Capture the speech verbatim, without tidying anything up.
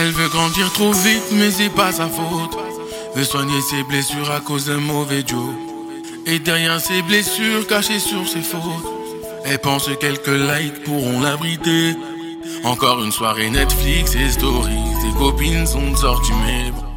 Elle veut grandir trop vite, mais c'est pas sa faute. Veut soigner ses blessures à cause d'un mauvais Joe. Et derrière ses blessures cachées sur ses fautes, elle pense que quelques likes pourront l'abriter. Encore une soirée Netflix et stories, ses copines sont sorties mais bon.